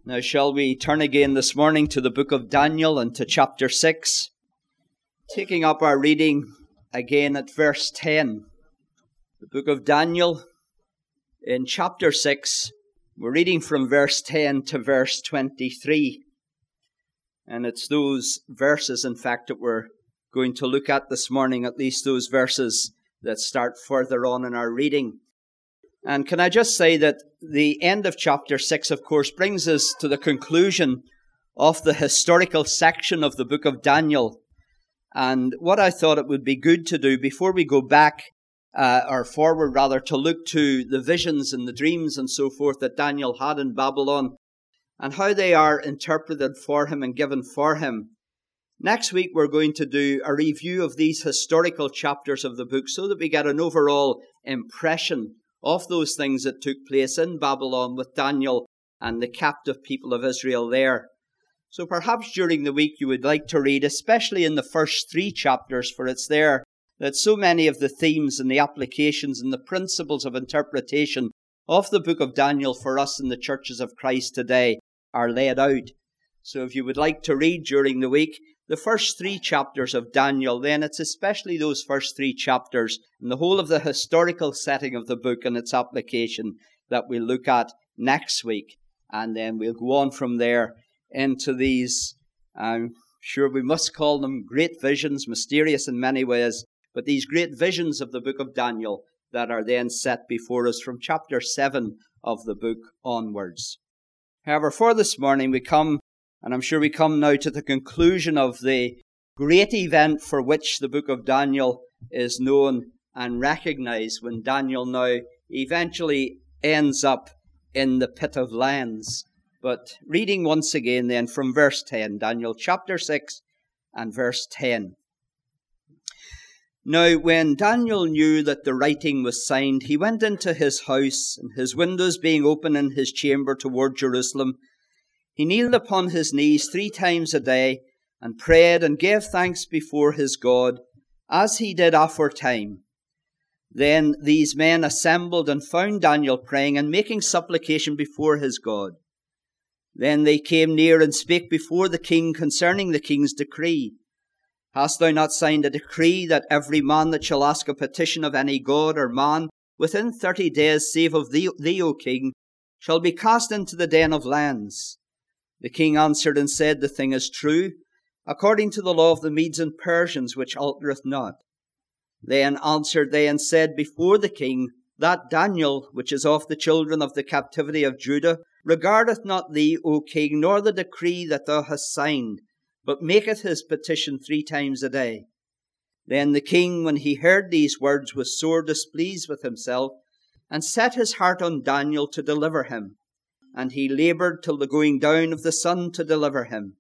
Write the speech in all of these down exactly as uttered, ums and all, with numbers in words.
Now shall we turn again this morning to the book of Daniel and to chapter six, taking up our reading again at verse ten. The book of Daniel in chapter six, we're reading from verse ten to verse twenty-three. And it's those verses, in fact, that we're going to look at this morning, at least those verses that start further on in our reading. And can I just say that the end of chapter six, of course, brings us to the conclusion of the historical section of the book of Daniel. And what I thought it would be good to do before we go back, uh, or forward rather, to look to the visions and the dreams and so forth that Daniel had in Babylon and how they are interpreted for him and given for him. Next week, we're going to do a review of these historical chapters of the book so that we get an overall impression of those things that took place in Babylon with Daniel and the captive people of Israel there. So perhaps during the week you would like to read, especially in the first three chapters, for it's there that so many of the themes and the applications and the principles of interpretation of the book of Daniel for us in the churches of Christ today are laid out. So if you would like to read during the week the first three chapters of Daniel, then it's especially those first three chapters and the whole of the historical setting of the book and its application that we'll look at next week. And then we'll go on from there into these, I'm sure we must call them great visions, mysterious in many ways, but these great visions of the book of Daniel that are then set before us from chapter seven of the book onwards. However, for this morning we come, and I'm sure we come now to the conclusion of the great event for which the book of Daniel is known and recognized, when Daniel now eventually ends up in the pit of lions. But reading once again then from verse ten, Daniel chapter six and verse ten. Now when Daniel knew that the writing was signed, he went into his house, and his windows being open in his chamber toward Jerusalem, he kneeled upon his knees three times a day, and prayed and gave thanks before his God, as he did aforetime. Then these men assembled and found Daniel praying and making supplication before his God. Then they came near and spake before the king concerning the king's decree. Hast thou not signed a decree that every man that shall ask a petition of any god or man within thirty days, save of thee, thee, O king, shall be cast into the den of lions? The king answered and said, The thing is true, according to the law of the Medes and Persians, which altereth not. Then answered they and said before the king, That Daniel, which is of the children of the captivity of Judah, regardeth not thee, O king, nor the decree that thou hast signed, but maketh his petition three times a day. Then the king, when he heard these words, was sore displeased with himself, and set his heart on Daniel to deliver him. And he laboured till the going down of the sun to deliver him.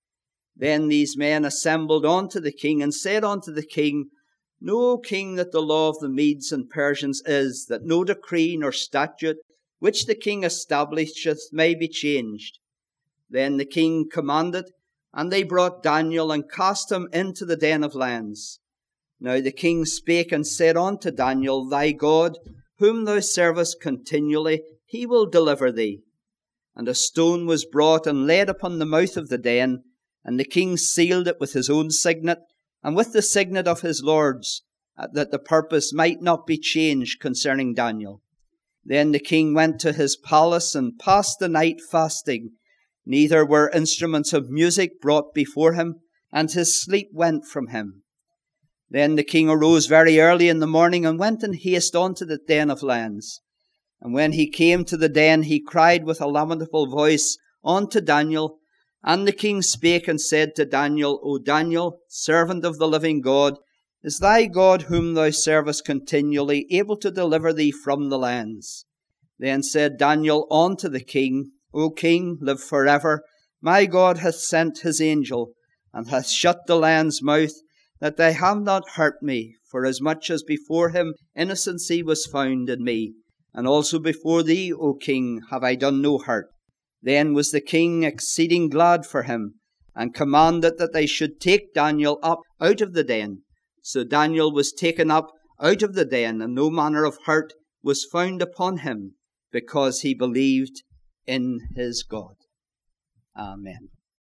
Then these men assembled unto the king, and said unto the king, Know, O king, that the law of the Medes and Persians is, that no decree nor statute which the king establisheth may be changed. Then the king commanded, and they brought Daniel, and cast him into the den of lions. Now the king spake and said unto Daniel, Thy God, whom thou servest continually, he will deliver thee. And a stone was brought and laid upon the mouth of the den, and the king sealed it with his own signet, and with the signet of his lords, that the purpose might not be changed concerning Daniel. Then the king went to his palace, and passed the night fasting. Neither were instruments of music brought before him, and his sleep went from him. Then the king arose very early in the morning, and went in haste unto the den of lions. And when he came to the den, he cried with a lamentable voice unto Daniel. And the king spake and said to Daniel, O Daniel, servant of the living God, is thy God whom thou servest continually able to deliver thee from the lions? Then said Daniel unto the king, O king, live forever. My God hath sent his angel, and hath shut the lion's mouth, that they have not hurt me, forasmuch as before him innocency was found in me. And also before thee, O king, have I done no hurt. Then was the king exceeding glad for him, and commanded that they should take Daniel up out of the den. So Daniel was taken up out of the den, and no manner of hurt was found upon him, because he believed in his God. Amen.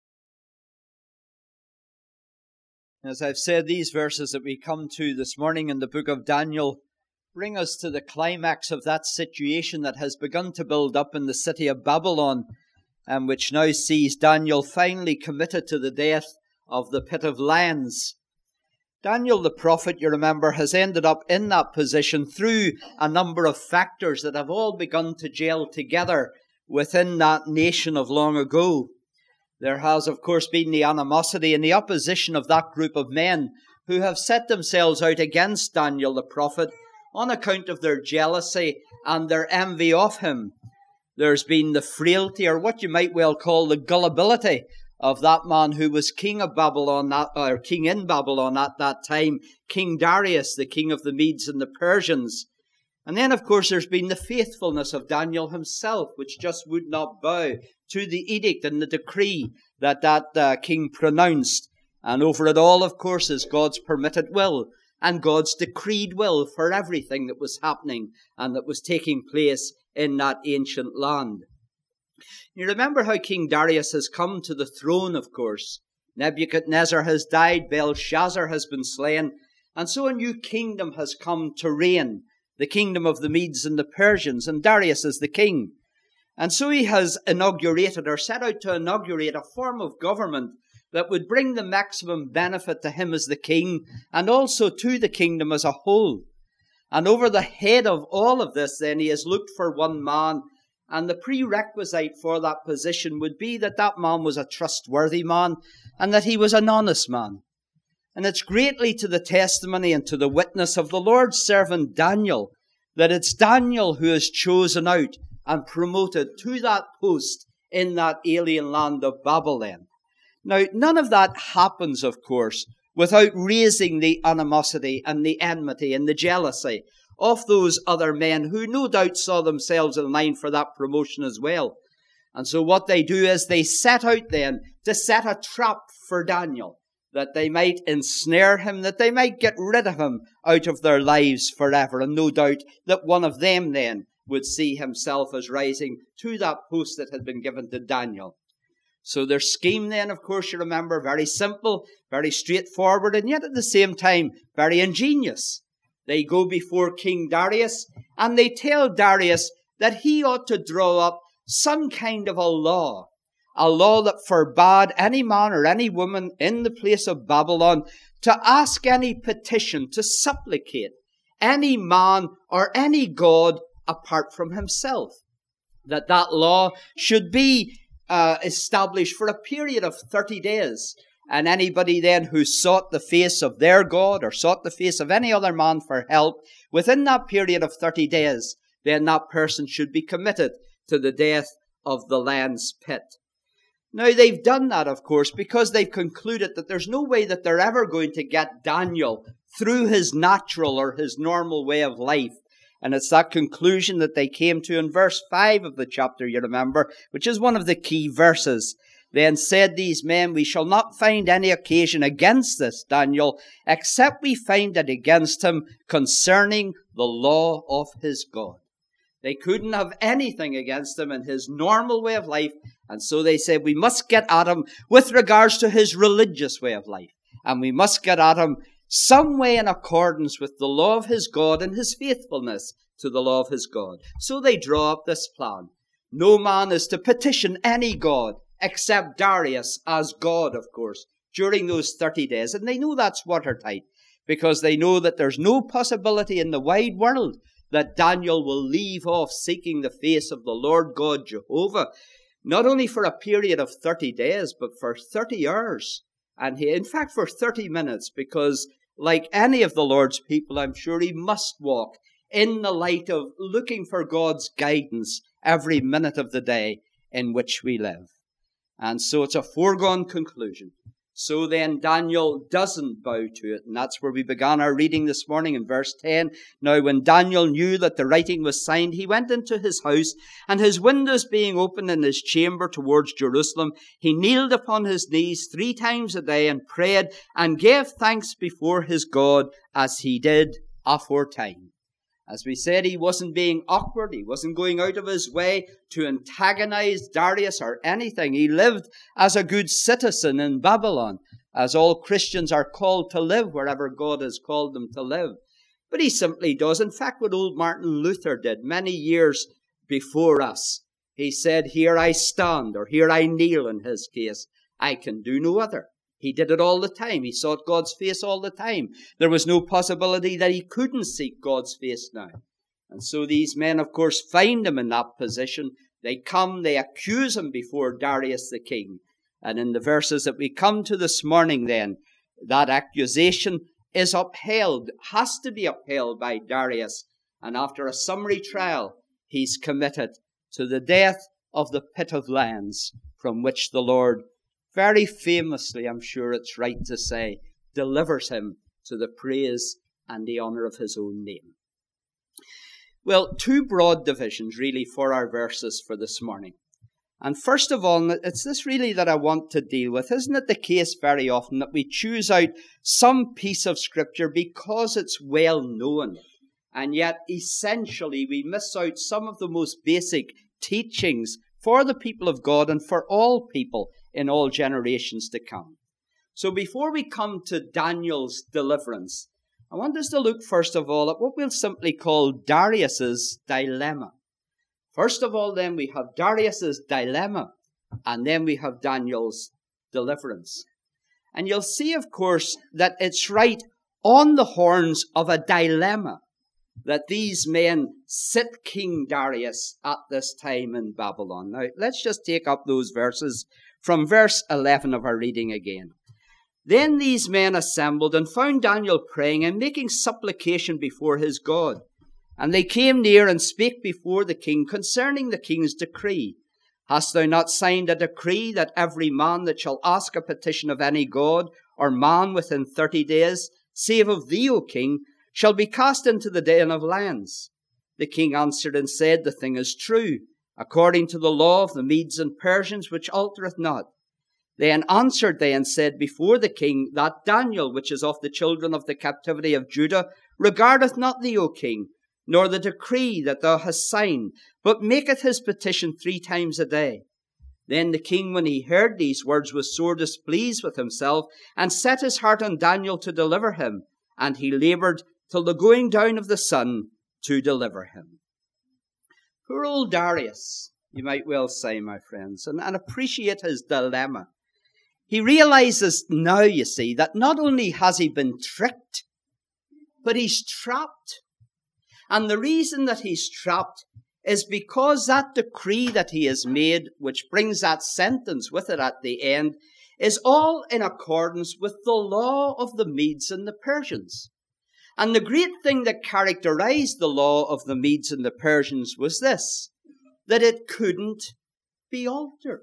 As I've said, these verses that we come to this morning in the book of Daniel bring us to the climax of that situation that has begun to build up in the city of Babylon, and which now sees Daniel finally committed to the death of the pit of lions. Daniel the prophet, you remember, has ended up in that position through a number of factors that have all begun to gel together within that nation of long ago. There has, of course, been the animosity and the opposition of that group of men who have set themselves out against Daniel the prophet on account of their jealousy and their envy of him. There's been the frailty, or what you might well call the gullibility, of that man who was king of Babylon, or king in Babylon at that time, King Darius, the king of the Medes and the Persians. And then, of course, there's been the faithfulness of Daniel himself, which just would not bow to the edict and the decree that that uh, king pronounced. And over it all, of course, is God's permitted will and God's decreed will for everything that was happening and that was taking place in that ancient land. You remember how King Darius has come to the throne, of course. Nebuchadnezzar has died, Belshazzar has been slain, and so a new kingdom has come to reign, the kingdom of the Medes and the Persians, and Darius is the king. And so he has inaugurated, or set out to inaugurate, a form of government that would bring the maximum benefit to him as the king, and also to the kingdom as a whole. And over the head of all of this, then, he has looked for one man, and the prerequisite for that position would be that that man was a trustworthy man, and that he was an honest man. And it's greatly to the testimony and to the witness of the Lord's servant Daniel that it's Daniel who is chosen out and promoted to that post in that alien land of Babylon. Now, none of that happens, of course, without raising the animosity and the enmity and the jealousy of those other men who no doubt saw themselves in line for that promotion as well. And so what they do is they set out then to set a trap for Daniel, that they might ensnare him, that they might get rid of him out of their lives forever. And no doubt that one of them then would see himself as rising to that post that had been given to Daniel. So their scheme then, of course, you remember, very simple, very straightforward, and yet at the same time very ingenious. They go before King Darius and they tell Darius that he ought to draw up some kind of a law, a law that forbade any man or any woman in the place of Babylon to ask any petition, to supplicate any man or any god apart from himself. That that law should be uh, established for a period of thirty days. And anybody then who sought the face of their God or sought the face of any other man for help within that period of thirty days, then that person should be committed to the death of the lion's pit. Now, they've done that, of course, because they've concluded that there's no way that they're ever going to get Daniel through his natural or his normal way of life. And it's that conclusion that they came to in verse five of the chapter, you remember, which is one of the key verses. Then said these men, we shall not find any occasion against this Daniel, except we find it against him concerning the law of his God. They couldn't have anything against him in his normal way of life, and so they said we must get at him with regards to his religious way of life, and we must get at him some way in accordance with the law of his God and his faithfulness to the law of his God. So they draw up this plan. No man is to petition any god except Darius as God, of course, during those thirty days. And they know that's watertight, because they know that there's no possibility in the wide world that Daniel will leave off seeking the face of the Lord God Jehovah, not only for a period of thirty days, but for thirty hours. And he, in fact, for thirty minutes, because like any of the Lord's people, I'm sure he must walk in the light of looking for God's guidance every minute of the day in which we live. And so it's a foregone conclusion. So then Daniel doesn't bow to it. And that's where we began our reading this morning in verse ten. Now when Daniel knew that the writing was signed, he went into his house, and his windows being open in his chamber towards Jerusalem, he kneeled upon his knees three times a day and prayed and gave thanks before his God as he did aforetime. As we said, he wasn't being awkward. He wasn't going out of his way to antagonize Darius or anything. He lived as a good citizen in Babylon, as all Christians are called to live wherever God has called them to live. But he simply does, in fact, what old Martin Luther did many years before us. He said, "Here I stand," or "Here I kneel," in his case. "I can do no other." He did it all the time. He sought God's face all the time. There was no possibility that he couldn't seek God's face now. And so these men, of course, find him in that position. They come, they accuse him before Darius the king. And in the verses that we come to this morning then, that accusation is upheld, has to be upheld by Darius. And after a summary trial, he's committed to the death of the pit of lions, from which the Lord very famously, I'm sure it's right to say, delivers him to the praise and the honor of his own name. Well, two broad divisions really for our verses for this morning. And first of all, it's this really that I want to deal with. Isn't it the case very often that we choose out some piece of Scripture because it's well known, and yet essentially we miss out some of the most basic teachings for the people of God and for all people in all generations to come? So before we come to Daniel's deliverance, I want us to look first of all at what we'll simply call Darius's dilemma. First of all, then, we have Darius's dilemma, and then we have Daniel's deliverance. And you'll see, of course, that it's right on the horns of a dilemma that these men sit King Darius at this time in Babylon. Now, let's just take up those verses from verse eleven of our reading again. "Then these men assembled and found Daniel praying and making supplication before his God. And they came near and spake before the king concerning the king's decree. Hast thou not signed a decree that every man that shall ask a petition of any god or man within thirty days, save of thee, O king, shall be cast into the den of lions? The king answered and said, The thing is true, according to the law of the Medes and Persians, which altereth not. Then answered they and said before the king, That Daniel, which is of the children of the captivity of Judah, regardeth not thee, O king, nor the decree that thou hast signed, but maketh his petition three times a day. Then the king, when he heard these words, was sore displeased with himself, and set his heart on Daniel to deliver him. And he laboured till the going down of the sun to deliver him." Poor old Darius, you might well say, my friends, and, and appreciate his dilemma. He realizes now, you see, that not only has he been tricked, but he's trapped. And the reason that he's trapped is because that decree that he has made, which brings that sentence with it at the end, is all in accordance with the law of the Medes and the Persians. And the great thing that characterized the law of the Medes and the Persians was this, that it couldn't be altered.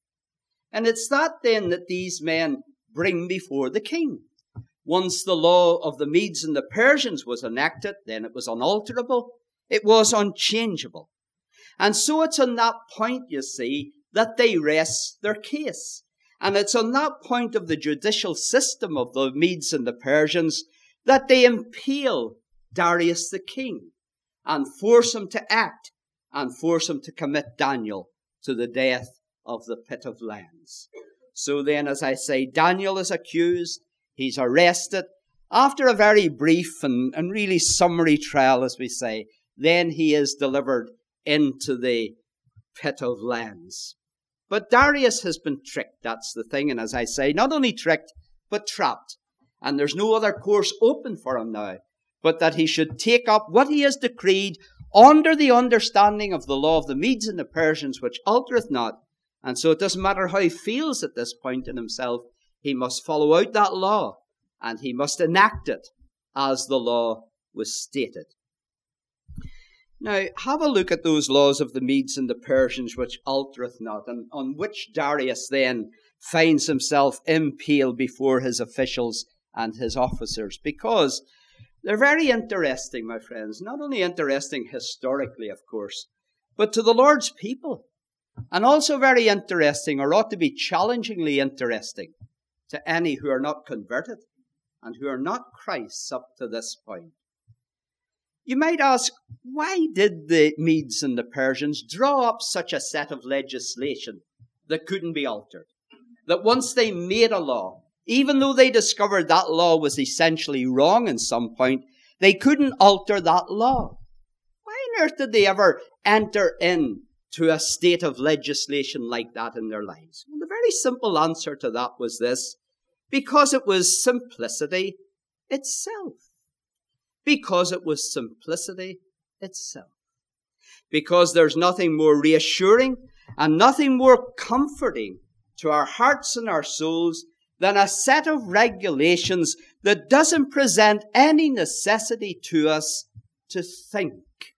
And it's that then that these men bring before the king. Once the law of the Medes and the Persians was enacted, then it was unalterable. It was unchangeable. And so it's on that point, you see, that they rest their case. And it's on that point of the judicial system of the Medes and the Persians that they impale Darius the king and force him to act and force him to commit Daniel to the death of the pit of lions. So then, as I say, Daniel is accused. He's arrested. After a very brief and, and really summary trial, as we say, then he is delivered into the pit of lions. But Darius has been tricked, that's the thing. And as I say, not only tricked, but trapped. And there's no other course open for him now, but that he should take up what he has decreed under the understanding of the law of the Medes and the Persians, which altereth not. And so it doesn't matter how he feels at this point in himself, he must follow out that law, and he must enact it as the law was stated. Now, have a look at those laws of the Medes and the Persians, which altereth not, and on which Darius then finds himself impaled before his officials and his officers, because they're very interesting, my friends. Not only interesting historically, of course, but to the Lord's people. And also very interesting, or ought to be challengingly interesting, to any who are not converted and who are not Christ's up to this point. You might ask, why did the Medes and the Persians draw up such a set of legislation that couldn't be altered? That once they made a law, even though they discovered that law was essentially wrong in some point, they couldn't alter that law. Why on earth did they ever enter into a state of legislation like that in their lives? Well, the very simple answer to that was this: because it was simplicity itself. Because it was simplicity itself. Because there's nothing more reassuring and nothing more comforting to our hearts and our souls than a set of regulations that doesn't present any necessity to us to think.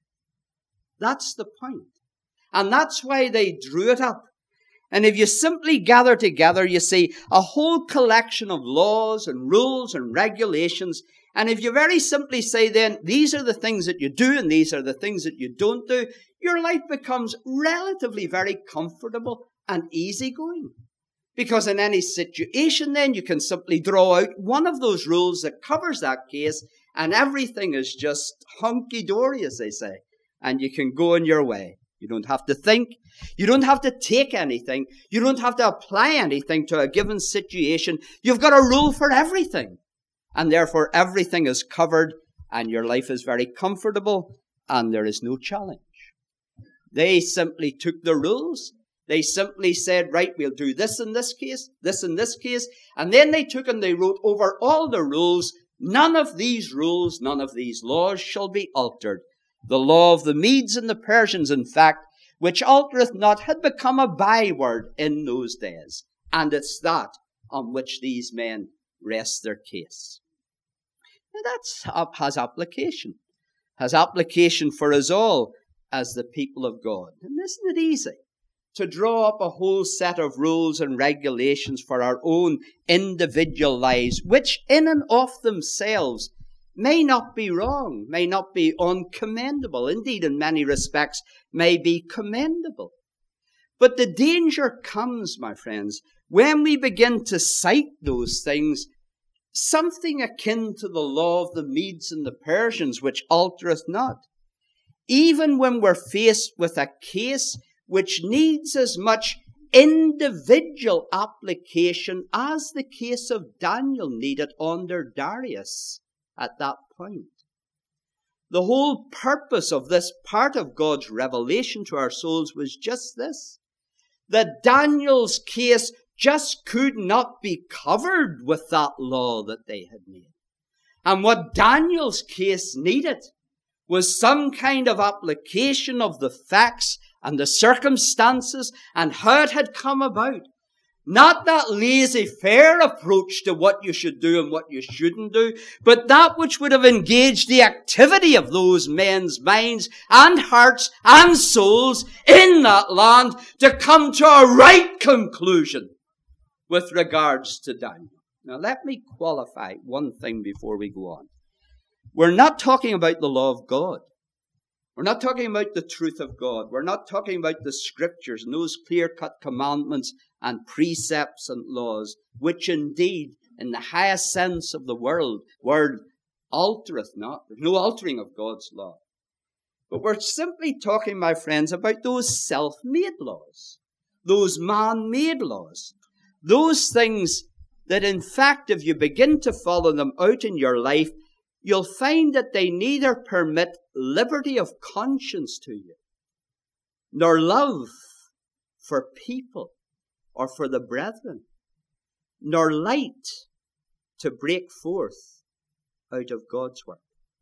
That's the point. And that's why they drew it up. And if you simply gather together, you see a whole collection of laws and rules and regulations. And if you very simply say then, these are the things that you do and these are the things that you don't do, your life becomes relatively very comfortable and easygoing. Because in any situation then, you can simply draw out one of those rules that covers that case, and everything is just hunky-dory, as they say. And you can go on your way. You don't have to think. You don't have to take anything. You don't have to apply anything to a given situation. You've got a rule for everything. And therefore, everything is covered, and your life is very comfortable, and there is no challenge. They simply took the rules. They simply said, right, we'll do this in this case, this in this case. And then they took and they wrote over all the rules, none of these rules, none of these laws shall be altered. The law of the Medes and the Persians, in fact, which altereth not, had become a byword in those days. And it's that on which these men rest their case. And that has application. Has application for us all as the people of God. And isn't it easy to draw up a whole set of rules and regulations for our own individual lives, which in and of themselves may not be wrong, may not be uncommendable, indeed in many respects may be commendable. But the danger comes, my friends, when we begin to cite those things, something akin to the law of the Medes and the Persians, which altereth not. Even when we're faced with a case which needs as much individual application as the case of Daniel needed under Darius at that point. The whole purpose of this part of God's revelation to our souls was just this: that Daniel's case just could not be covered with that law that they had made. And what Daniel's case needed was some kind of application of the facts and the circumstances and how it had come about. Not that laissez-faire approach to what you should do and what you shouldn't do, but that which would have engaged the activity of those men's minds and hearts and souls in that land to come to a right conclusion with regards to Daniel. Now let me qualify one thing before we go on. We're not talking about the law of God. We're not talking about the truth of God. We're not talking about the scriptures and those clear-cut commandments and precepts and laws, which indeed, in the highest sense of the word, word altereth not. There's no altering of God's law. But we're simply talking, my friends, about those self-made laws, those man-made laws, those things that, in fact, if you begin to follow them out in your life, you'll find that they neither permit liberty of conscience to you, nor love for people or for the brethren, nor light to break forth out of God's work.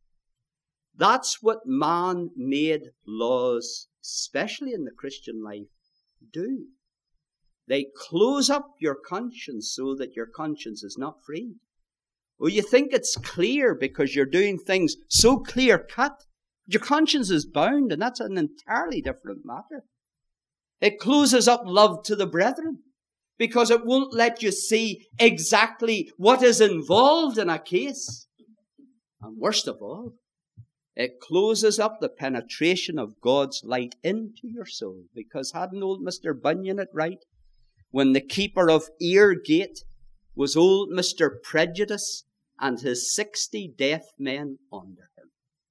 That's what man-made laws, especially in the Christian life, do. They close up your conscience so that your conscience is not free. Well, you think it's clear because you're doing things so clear-cut. Your conscience is bound, and that's an entirely different matter. It closes up love to the brethren because it won't let you see exactly what is involved in a case. And worst of all, it closes up the penetration of God's light into your soul, because hadn't old Mister Bunyan it right when the keeper of Ear Gate was old Mister Prejudice and his sixty deaf men under him?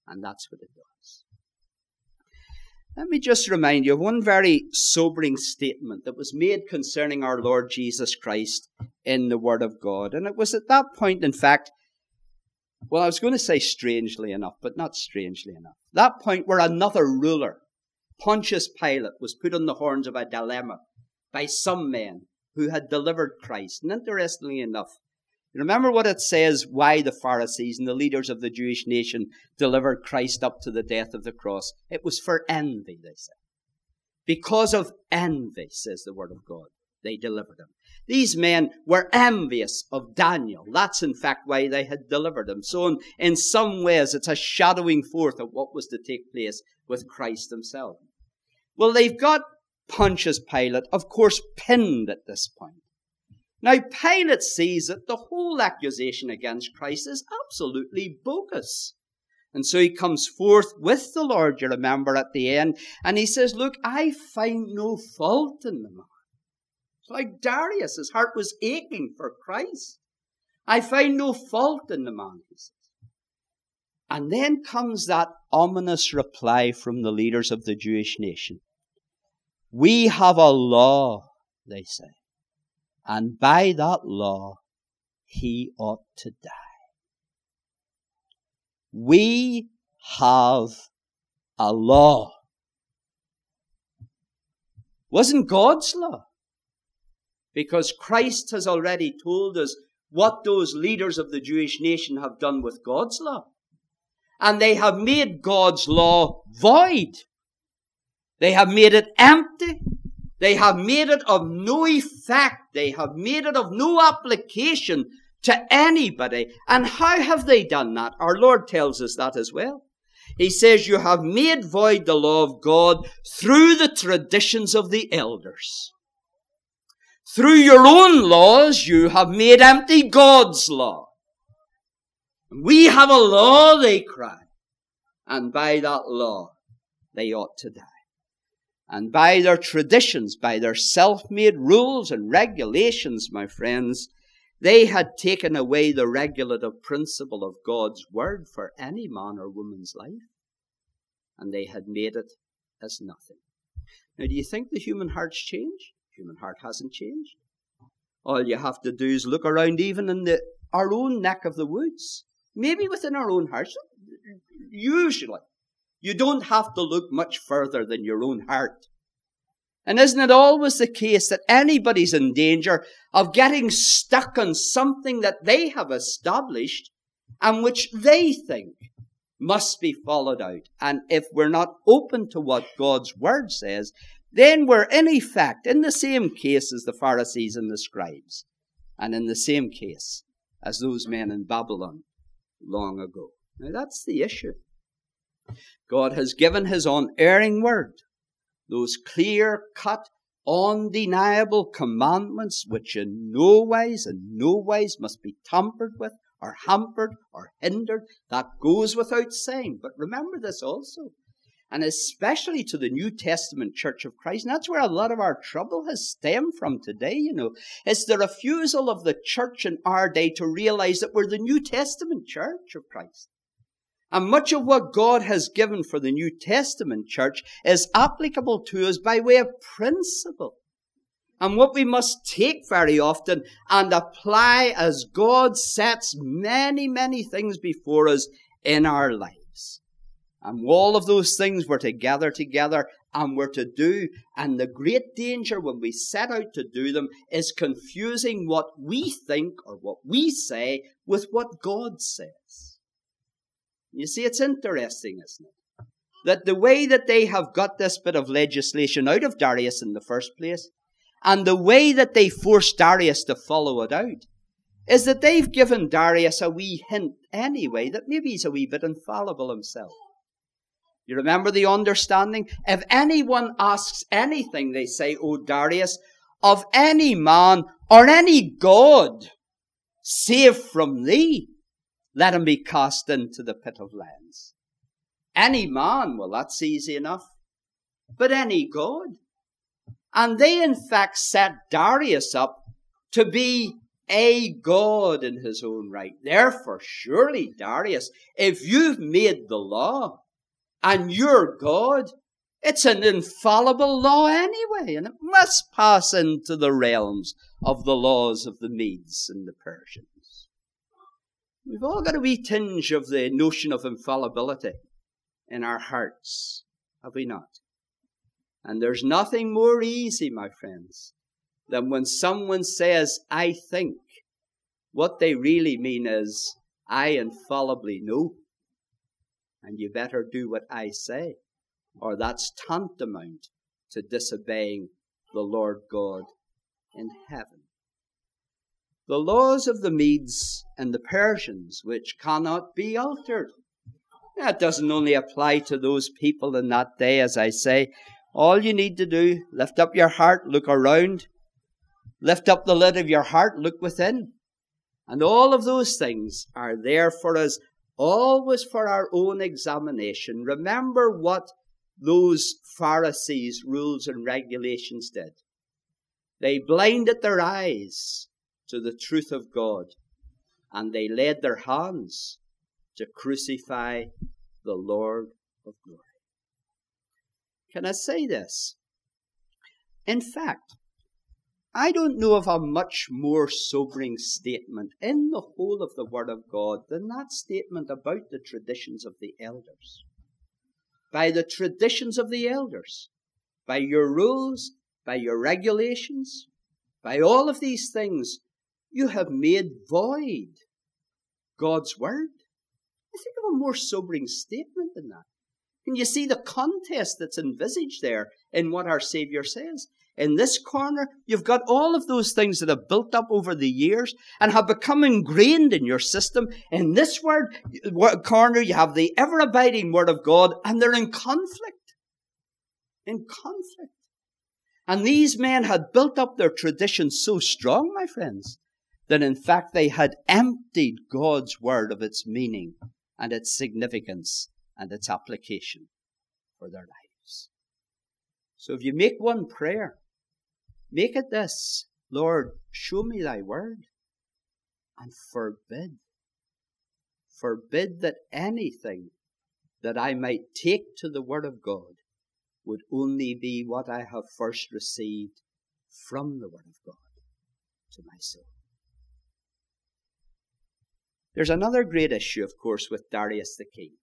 And that's what it does. Let me just remind you of one very sobering statement that was made concerning our Lord Jesus Christ in the Word of God. And it was at that point, in fact, well, I was going to say strangely enough, but not strangely enough. That point where another ruler, Pontius Pilate, was put on the horns of a dilemma by some men who had delivered Christ. And interestingly enough, you remember what it says why the Pharisees and the leaders of the Jewish nation delivered Christ up to the death of the cross? It was for envy, they said. Because of envy, says the Word of God, they delivered him. These men were envious of Daniel. That's in fact why they had delivered him. So in, in some ways, it's a shadowing forth of what was to take place with Christ himself. Well, they've got Pontius Pilate, of course, pinned at this point. Now, Pilate sees that the whole accusation against Christ is absolutely bogus. And so he comes forth with the Lord, you remember, at the end, and he says, look, I find no fault in the man. It's like Darius, his heart was aching for Christ. I find no fault in the man, he says. And then comes that ominous reply from the leaders of the Jewish nation. We have a law, they say. And by that law, he ought to die. We have a law. Wasn't God's law? Because Christ has already told us what those leaders of the Jewish nation have done with God's law. And they have made God's law void. They have made it empty. They have made it of no effect. They have made it of no application to anybody. And how have they done that? Our Lord tells us that as well. He says, you have made void the law of God through the traditions of the elders. Through your own laws, you have made empty God's law. We have a law, they cry. And by that law, they ought to die. And by their traditions, by their self-made rules and regulations, my friends, they had taken away the regulative principle of God's word for any man or woman's life. And they had made it as nothing. Now, do you think the human heart's changed? The human heart hasn't changed. All you have to do is look around even in the, our own neck of the woods. Maybe within our own hearts. Usually. You don't have to look much further than your own heart. And isn't it always the case that anybody's in danger of getting stuck on something that they have established and which they think must be followed out? And if we're not open to what God's word says, then we're in effect in the same case as the Pharisees and the scribes, and in the same case as those men in Babylon long ago. Now that's the issue. God has given his unerring word, those clear-cut, undeniable commandments which in no wise, in no wise must be tampered with or hampered or hindered. That goes without saying. But remember this also, and especially to the New Testament Church of Christ, and that's where a lot of our trouble has stemmed from today, you know. It's the refusal of the church in our day to realize that we're the New Testament Church of Christ. And much of what God has given for the New Testament church is applicable to us by way of principle. And what we must take very often and apply as God sets many, many things before us in our lives. And all of those things we're to gather together and we're to do. And the great danger when we set out to do them is confusing what we think or what we say with what God says. You see, it's interesting, isn't it? That the way that they have got this bit of legislation out of Darius in the first place, and the way that they forced Darius to follow it out, is that they've given Darius a wee hint anyway that maybe he's a wee bit infallible himself. You remember the understanding? If anyone asks anything, they say, O Darius, of any man or any god, save from thee, let him be cast into the pit of lions. Any man, well, that's easy enough. But any god. And they, in fact, set Darius up to be a God in his own right. Therefore, surely, Darius, if you've made the law and you're God, it's an infallible law anyway, and it must pass into the realms of the laws of the Medes and the Persians. We've all got a wee tinge of the notion of infallibility in our hearts, have we not? And there's nothing more easy, my friends, than when someone says, I think, what they really mean is, I infallibly know, and you better do what I say, or that's tantamount to disobeying the Lord God in heaven. The laws of the Medes and the Persians, which cannot be altered. That doesn't only apply to those people in that day, as I say. All you need to do, lift up your heart, look around, lift up the lid of your heart, look within. And all of those things are there for us, always for our own examination. Remember what those Pharisees' rules and regulations did. They blinded their eyes to the truth of God, and they laid their hands to crucify the Lord of glory. Can I say this? In fact, I don't know of a much more sobering statement in the whole of the Word of God than that statement about the traditions of the elders. By the traditions of the elders, by your rules, by your regulations, by all of these things, you have made void God's Word. I think of a more sobering statement than that. Can you see the contest that's envisaged there in what our Savior says? In this corner, you've got all of those things that have built up over the years and have become ingrained in your system. In this word, corner, you have the ever-abiding Word of God, and they're in conflict. In conflict. And these men had built up their traditions so strong, my friends, that in fact they had emptied God's Word of its meaning and its significance and its application for their lives. So if you make one prayer, make it this: Lord, show me thy word, and forbid, forbid that anything that I might take to the word of God would only be what I have first received from the word of God to my soul. There's another great issue, of course, with Darius the king.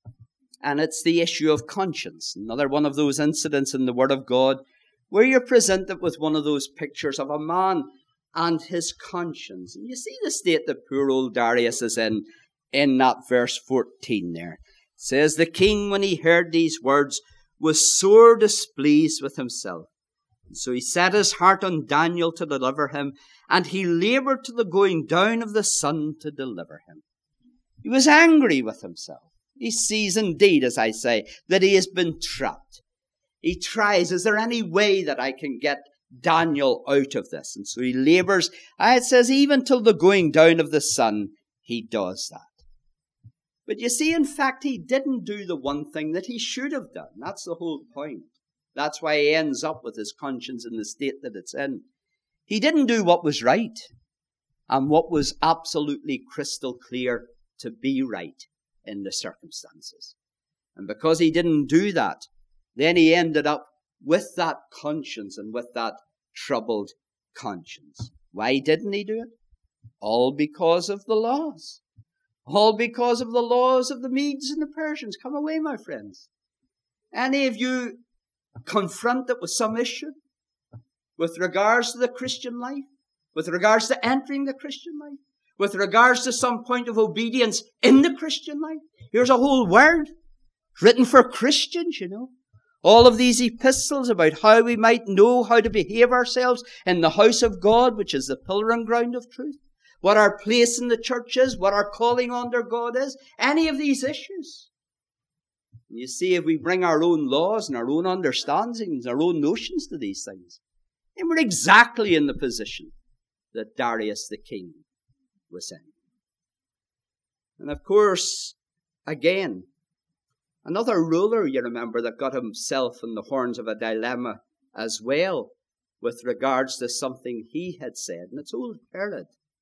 And it's the issue of conscience. Another one of those incidents in the Word of God where you're presented with one of those pictures of a man and his conscience. And you see the state that poor old Darius is in, in that verse fourteen there. It says, the king, when he heard these words, was sore displeased with himself. And so he set his heart on Daniel to deliver him, and he labored to the going down of the sun to deliver him. He was angry with himself. He sees indeed, as I say, that he has been trapped. He tries, is there any way that I can get Daniel out of this? And so he labors, it says, even till the going down of the sun, he does that. But you see, in fact, he didn't do the one thing that he should have done. That's the whole point. That's why he ends up with his conscience in the state that it's in. He didn't do what was right and what was absolutely crystal clear to be right in the circumstances. And because he didn't do that, then he ended up with that conscience and with that troubled conscience. Why didn't he do it? All because of the laws. All because of the laws of the Medes and the Persians. Come away, my friends. Any of you confronted with some issue with regards to the Christian life, with regards to entering the Christian life, with regards to some point of obedience in the Christian life? Here's a whole word written for Christians, you know. All of these epistles about how we might know how to behave ourselves in the house of God, which is the pillar and ground of truth. What our place in the church is, what our calling under God is. Any of these issues. You see, if we bring our own laws and our own understandings, our own notions to these things, then we're exactly in the position that Darius the king was in. And of course, again, another ruler, you remember, that got himself in the horns of a dilemma as well with regards to something he had said. And it's old Herod.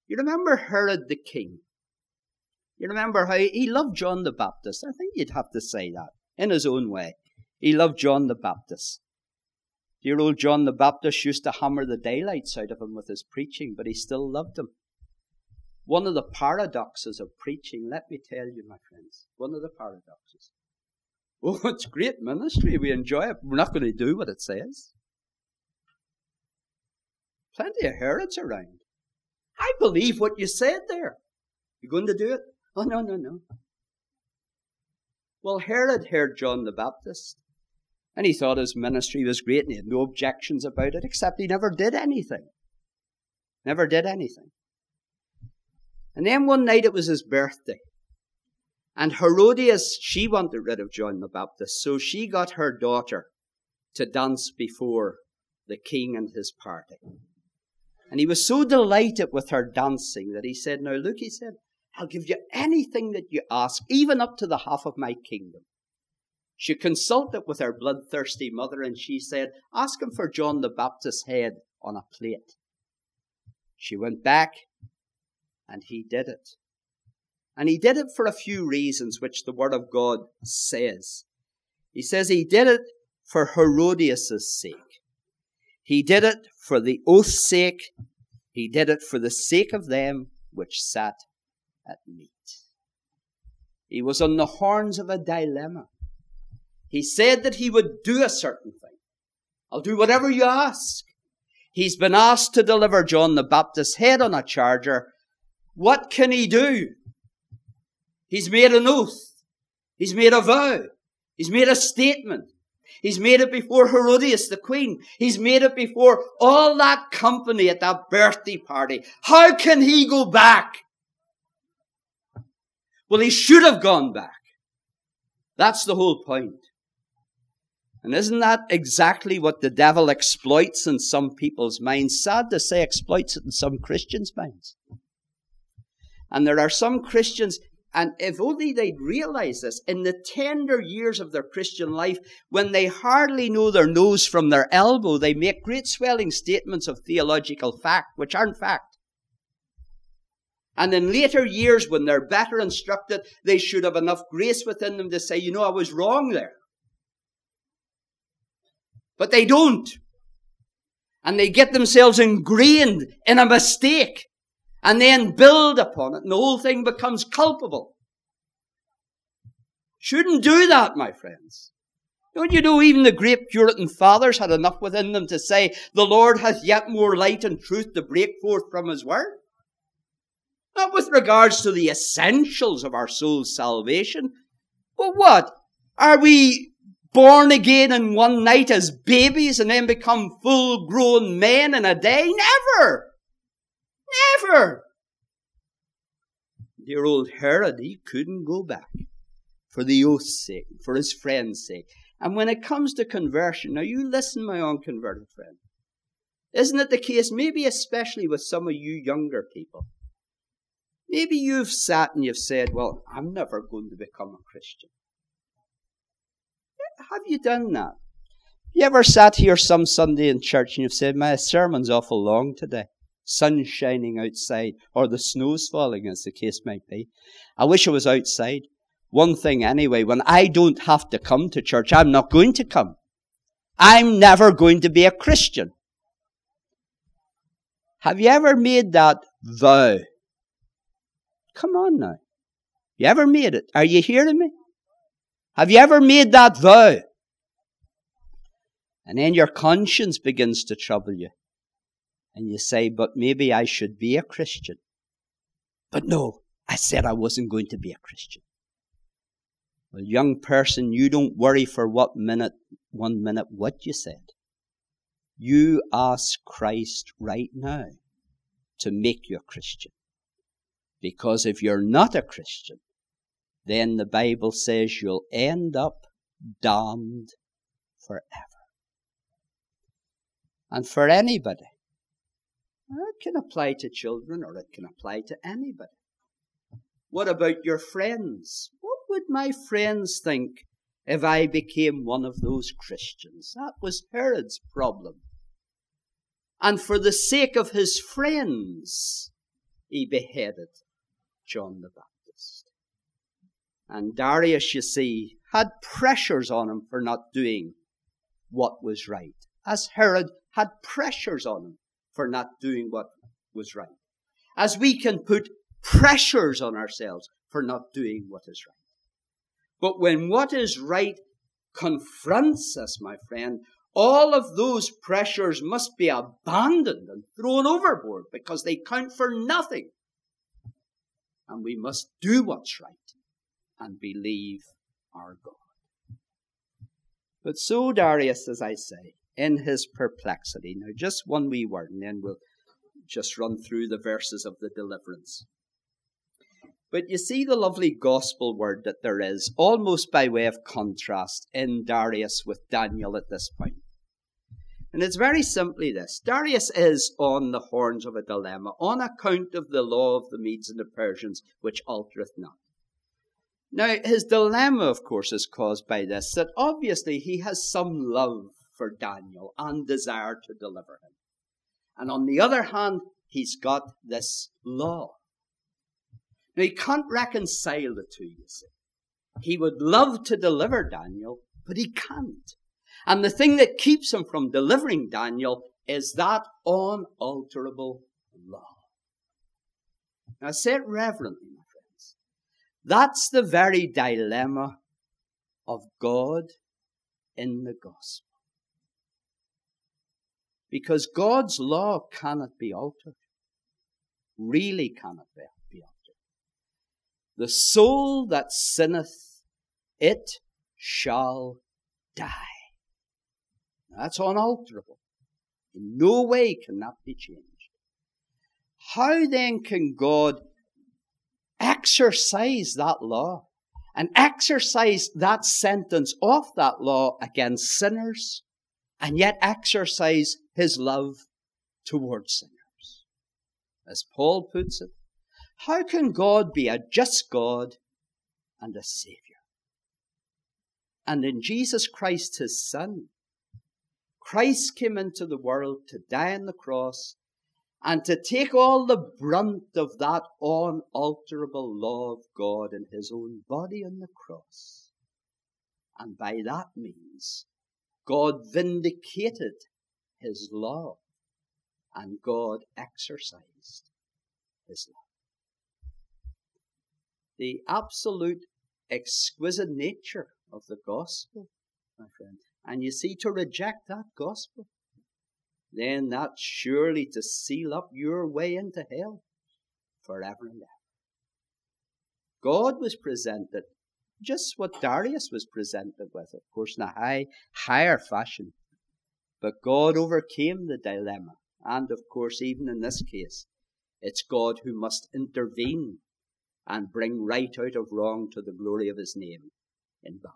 You remember Herod the king? You remember how he loved John the Baptist? I think you'd have to say that, in his own way. He loved John the Baptist. Dear old John the Baptist used to hammer the daylights out of him with his preaching, but he still loved him. One of the paradoxes of preaching, let me tell you, my friends, one of the paradoxes. Oh, it's great ministry. We enjoy it. We're not going to do what it says. Plenty of Herods around. I believe what you said there. You going to do it? Oh, no, no, no. Well, Herod heard John the Baptist, and he thought his ministry was great, and he had no objections about it, except he never did anything. Never did anything. And then one night it was his birthday. And Herodias, she wanted rid of John the Baptist, so she got her daughter to dance before the king and his party. And he was so delighted with her dancing that he said, now look, he said, I'll give you anything that you ask, even up to the half of my kingdom. She consulted with her bloodthirsty mother, and she said, ask him for John the Baptist's head on a plate. She went back, and he did it. And he did it for a few reasons, which the Word of God says. He says he did it for Herodias' sake. He did it for the oath's sake. He did it for the sake of them which sat at meat. He was on the horns of a dilemma. He said that he would do a certain thing. I'll do whatever you ask. He's been asked to deliver John the Baptist's head on a charger. What can he do? He's made an oath. He's made a vow. He's made a statement. He's made it before Herodias, the queen. He's made it before all that company at that birthday party. How can he go back? Well, he should have gone back. That's the whole point. And isn't that exactly what the devil exploits in some people's minds? Sad to say, exploits it in some Christians' minds. And there are some Christians, and if only they'd realize this, in the tender years of their Christian life, when they hardly know their nose from their elbow, they make great swelling statements of theological fact, which aren't fact. And in later years, when they're better instructed, they should have enough grace within them to say, you know, I was wrong there. But they don't. And they get themselves ingrained in a mistake and then build upon it, and the whole thing becomes culpable. Shouldn't do that, my friends. Don't you know even the great Puritan fathers had enough within them to say, the Lord hath yet more light and truth to break forth from his word? Not with regards to the essentials of our soul's salvation. But what? Are we born again in one night as babies and then become full-grown men in a day? Never! Never! Dear old Herod, he couldn't go back for the oath's sake, for his friend's sake. And when it comes to conversion, now you listen, my unconverted friend. Isn't it the case, maybe especially with some of you younger people? Maybe you've sat and you've said, well, I'm never going to become a Christian. Have you done that? You ever sat here some Sunday in church and you've said, my sermon's awful long today. Sun's shining outside, or the snow's falling, as the case might be. I wish I was outside. One thing anyway, when I don't have to come to church, I'm not going to come. I'm never going to be a Christian. Have you ever made that vow? Come on now. You ever made it? Are you hearing me? Have you ever made that vow? And then your conscience begins to trouble you. And you say, but maybe I should be a Christian. But no, I said I wasn't going to be a Christian. Well, young person, you don't worry for what minute, one minute what you said. You ask Christ right now to make you a Christian. Because if you're not a Christian, then the Bible says you'll end up damned forever. And for anybody, it can apply to children or it can apply to anybody. What about your friends? What would my friends think if I became one of those Christians? That was Herod's problem. And for the sake of his friends, he beheaded John the Baptist. And Darius, you see, had pressures on him for not doing what was right, as Herod had pressures on him for not doing what was right. As we can put pressures on ourselves for not doing what is right. But when what is right confronts us, my friend, all of those pressures must be abandoned and thrown overboard because they count for nothing. And we must do what's right and believe our God. But so Darius, as I say, in his perplexity. Now, just one wee word, and then we'll just run through the verses of the deliverance. But you see the lovely gospel word that there is, almost by way of contrast, in Darius with Daniel at this point. And it's very simply this. Darius is on the horns of a dilemma, on account of the law of the Medes and the Persians, which altereth not. Now, his dilemma, of course, is caused by this, that obviously he has some love for Daniel and desire to deliver him. And on the other hand, he's got this law. Now, he can't reconcile the two, you see. He would love to deliver Daniel, but he can't. And the thing that keeps him from delivering Daniel is that unalterable law. Now, say it reverently, my friends. That's the very dilemma of God in the gospel. Because God's law cannot be altered. Really cannot be altered. The soul that sinneth, it shall die. That's unalterable. In no way can that be changed. How then can God exercise that law and exercise that sentence of that law against sinners and yet exercise his love towards sinners? As Paul puts it, how can God be a just God and a Saviour? And in Jesus Christ, his Son, Christ came into the world to die on the cross and to take all the brunt of that unalterable law of God in his own body on the cross. And by that means, God vindicated his law and God exercised his law. The absolute exquisite nature of the gospel, my friend. And you see, to reject that gospel, then that's surely to seal up your way into hell forever and ever. God was presented just what Darius was presented with, of course, in a high, higher fashion. But God overcame the dilemma. And of course, even in this case, it's God who must intervene and bring right out of wrong to the glory of his name in Babylon.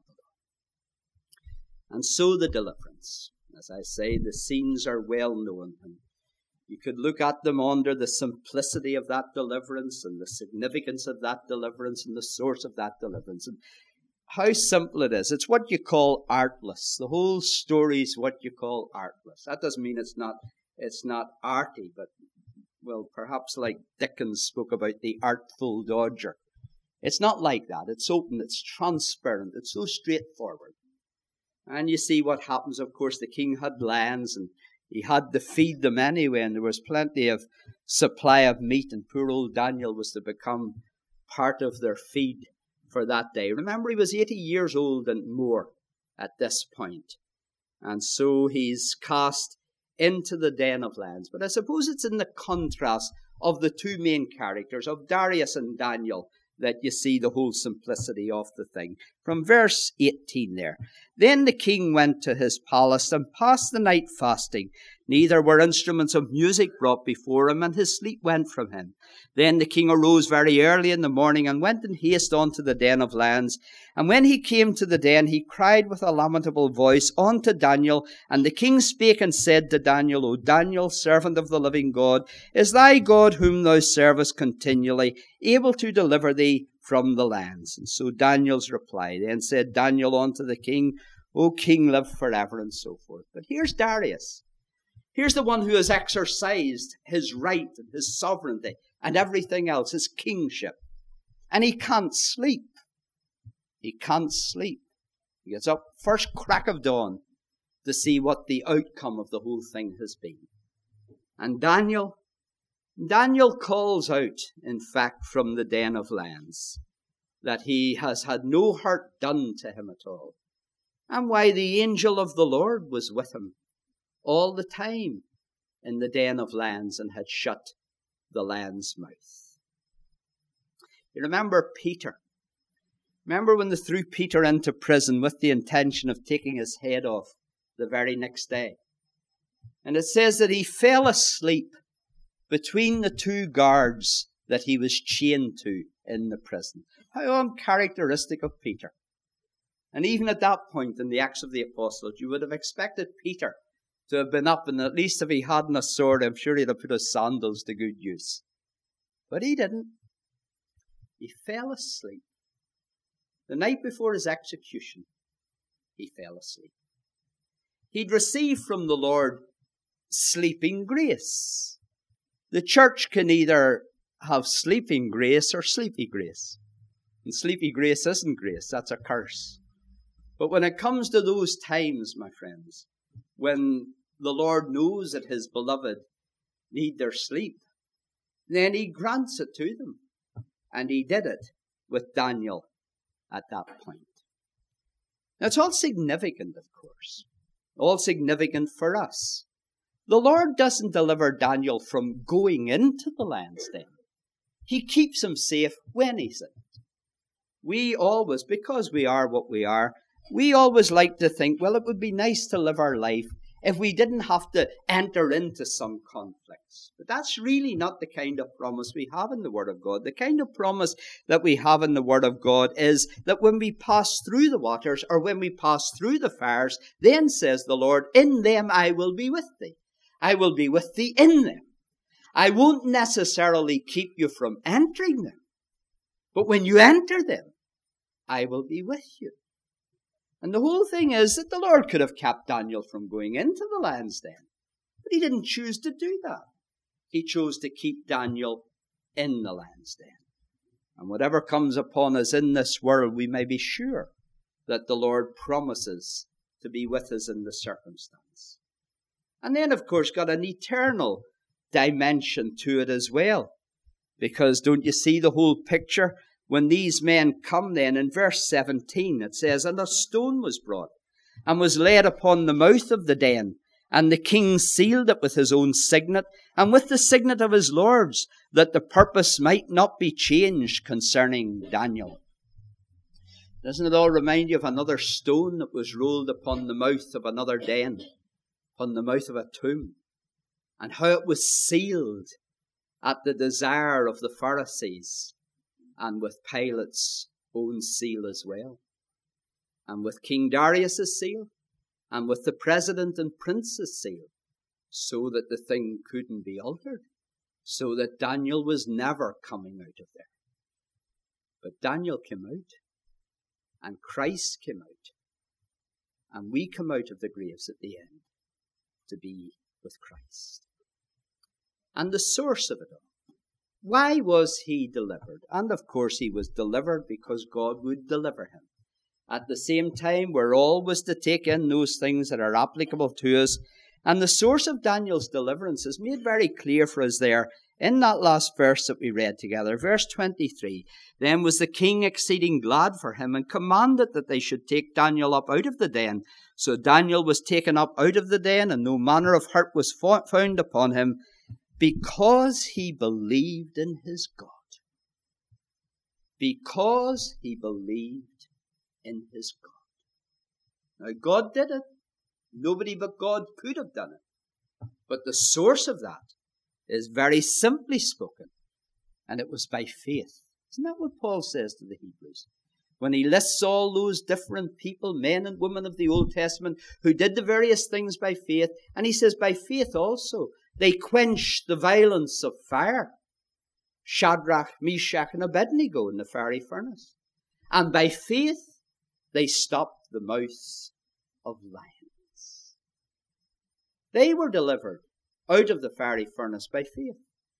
And so the deliverance. As I say, the scenes are well known. And you could look at them under the simplicity of that deliverance and the significance of that deliverance and the source of that deliverance. And how simple it is. It's what you call artless. The whole story is what you call artless. That doesn't mean it's not, it's not arty, but, well, perhaps like Dickens spoke about the artful dodger. It's not like that. It's open, it's transparent, it's so straightforward. And you see what happens. Of course, the king had lands and he had to feed them anyway, and there was plenty of supply of meat, and poor old Daniel was to become part of their feed for that day. Remember, he was eighty years old and more at this point. And so he's cast into the den of lions. But I suppose it's in the contrast of the two main characters, of Darius and Daniel, that you see the whole simplicity of the thing. From verse eighteen there. Then the king went to his palace and passed the night fasting. Neither were instruments of music brought before him, and his sleep went from him. Then the king arose very early in the morning and went in haste unto the den of lions. And when he came to the den, he cried with a lamentable voice unto Daniel. And the king spake and said to Daniel, O Daniel, servant of the living God, is thy God whom thou servest continually able to deliver thee from the lions? And so Daniel's reply. Then said Daniel unto the king, O king, live forever, and so forth. But here's Darius. Here's the one who has exercised his right and his sovereignty and everything else, his kingship. And he can't sleep. He can't sleep. He gets up first crack of dawn to see what the outcome of the whole thing has been. And Daniel, Daniel calls out, in fact, from the den of lions, that he has had no hurt done to him at all, and why the angel of the Lord was with him all the time in the den of lions and had shut the lion's mouth. You remember Peter? Remember when they threw Peter into prison with the intention of taking his head off the very next day? And it says that he fell asleep between the two guards that he was chained to in the prison. How uncharacteristic of Peter. And even at that point in the Acts of the Apostles, you would have expected Peter to have been up, and at least if he hadn't a sword, I'm sure he'd have put his sandals to good use. But he didn't. He fell asleep. The night before his execution, he fell asleep. He'd received from the Lord sleeping grace. The church can either have sleeping grace or sleepy grace. And sleepy grace isn't grace, that's a curse. But when it comes to those times, my friends, when the Lord knows that his beloved need their sleep, then he grants it to them. And he did it with Daniel at that point. Now, it's all significant, of course. All significant for us. The Lord doesn't deliver Daniel from going into the lion's den. He keeps him safe when he's in it. We always, because we are what we are, we always like to think, well, it would be nice to live our life if we didn't have to enter into some conflicts. But that's really not the kind of promise we have in the Word of God. The kind of promise that we have in the Word of God is that when we pass through the waters, or when we pass through the fires, then says the Lord, in them I will be with thee. I will be with thee in them. I won't necessarily keep you from entering them. But when you enter them, I will be with you. And the whole thing is that the Lord could have kept Daniel from going into the lion's den. But he didn't choose to do that. He chose to keep Daniel in the lion's den. And whatever comes upon us in this world, we may be sure that the Lord promises to be with us in the circumstance. And then, of course, got an eternal dimension to it as well. Because don't you see the whole picture? When these men come then, in verse seventeen, it says, and a stone was brought, and was laid upon the mouth of the den, and the king sealed it with his own signet, and with the signet of his lords, that the purpose might not be changed concerning Daniel. Doesn't it all remind you of another stone that was rolled upon the mouth of another den, upon the mouth of a tomb, and how it was sealed at the desire of the Pharisees, and with Pilate's own seal as well, and with King Darius's seal, and with the president and prince's seal, so that the thing couldn't be altered, so that Daniel was never coming out of there. But Daniel came out, and Christ came out, and we come out of the graves at the end to be with Christ. And the source of it all. Why was he delivered? And of course he was delivered because God would deliver him. At the same time, we're always to take in those things that are applicable to us. And the source of Daniel's deliverance is made very clear for us there in that last verse that we read together. Verse twenty-three. Then was the king exceeding glad for him, and commanded that they should take Daniel up out of the den. So Daniel was taken up out of the den, and no manner of hurt was found upon him, because he believed in his God. Because he believed in his God. Now, God did it. Nobody but God could have done it. But the source of that is very simply spoken, and it was by faith. Isn't that what Paul says to the Hebrews? When he lists all those different people, men and women of the Old Testament, who did the various things by faith, and he says by faith also, they quenched the violence of fire. Shadrach, Meshach, and Abednego in the fiery furnace. And by faith, they stopped the mouths of lions. They were delivered out of the fiery furnace by faith.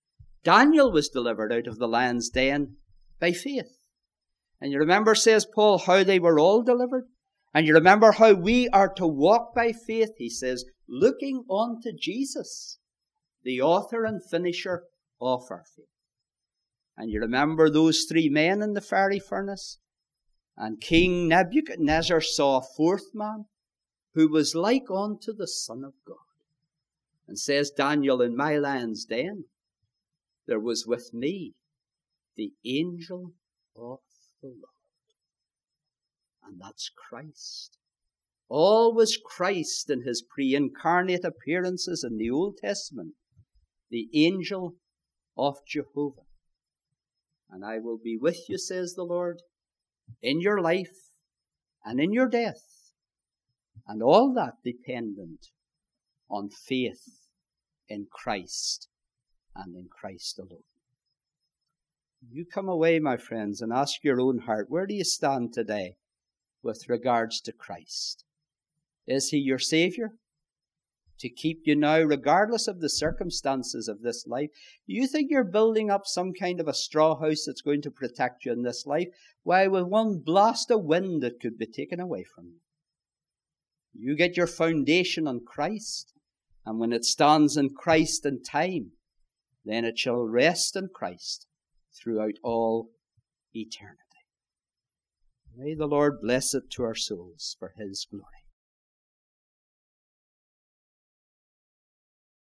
Daniel was delivered out of the lion's den by faith. And you remember, says Paul, how they were all delivered? And you remember how we are to walk by faith, he says, looking unto Jesus, the author and finisher of our faith. And you remember those three men in the fiery furnace? And King Nebuchadnezzar saw a fourth man who was like unto the Son of God. And says Daniel, in my lion's den, there was with me the angel of the Lord. And that's Christ. All was Christ in his pre-incarnate appearances in the Old Testament, the angel of Jehovah. And I will be with you, says the Lord, in your life and in your death, and all that dependent on faith in Christ and in Christ alone. You come away, my friends, and ask your own heart, where do you stand today with regards to Christ? Is he your Savior to keep you now, regardless of the circumstances of this life? Do you think you're building up some kind of a straw house that's going to protect you in this life? Why, with one blast of wind, it could be taken away from you. You get your foundation on Christ, and when it stands in Christ in time, then it shall rest in Christ throughout all eternity. May the Lord bless it to our souls for his glory.